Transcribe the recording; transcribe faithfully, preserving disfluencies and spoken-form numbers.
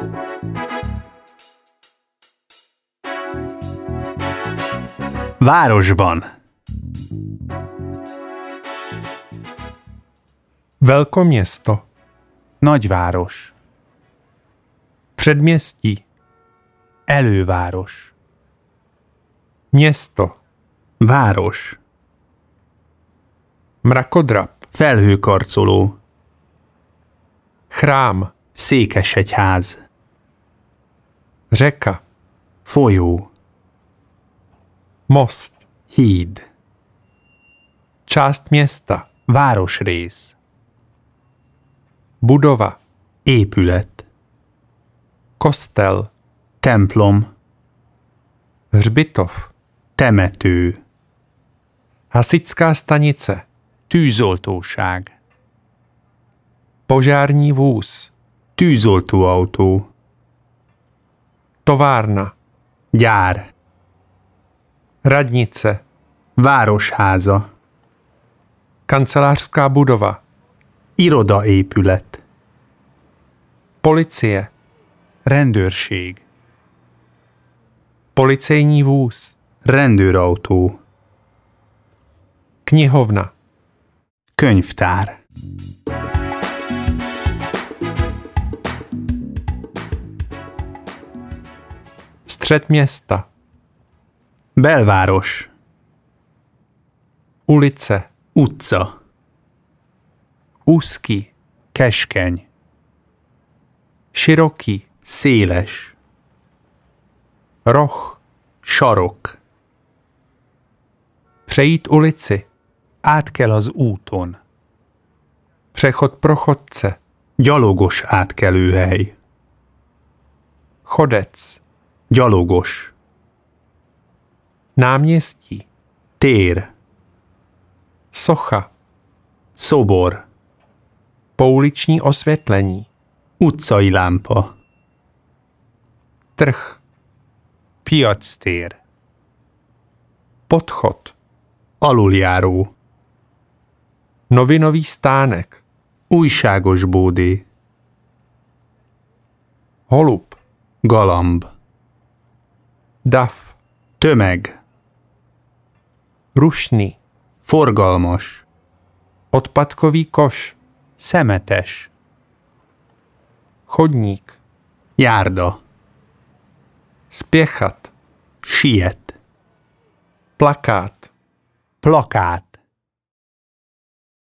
Városban. Velkoměsto. Nagyváros. Předměstí. Előváros. Město. Város. Mrakodrap. Felhőkarcoló. Chrám. Székesegyház. Řeka. Folyó. Most. Híd. Část města. Városrész. Budova. Épület. Kostel. Templom. Hřbitov. Temető. Hasičská stanice. Tűzoltóság. Požární vůz. Tűzoltóautó. Továrna. Gyár. Radnice. Városháza. Kancelářská budova. Irodaépület. Policie. Rendőrség. Policejní vůz. Rendőrautó. Knihovna. Könyvtár. Střed města. Belváros. Ulice. Utca. Úzký. Keskeny. Široký. Széles. Roh. Sarok. Přejít ulici. Át kell az úton. Přechod pro chodce. Gyalogos átkelőhely. Chodec. Gyalogos. Náměstí. Tér. Socha. Szobor. Pouliční osvětlení. Utcai lámpa. Trh. Piactér. Podchod. Aluljáró. Novinový stánek. Újságos bódé. Holub. Galamb. Dav. Tömeg. Rušný. Forgalmas. Odpadkový koš. Szemetes. Chodník. Járda. Spěchat. Siet. Plakát. Plakát.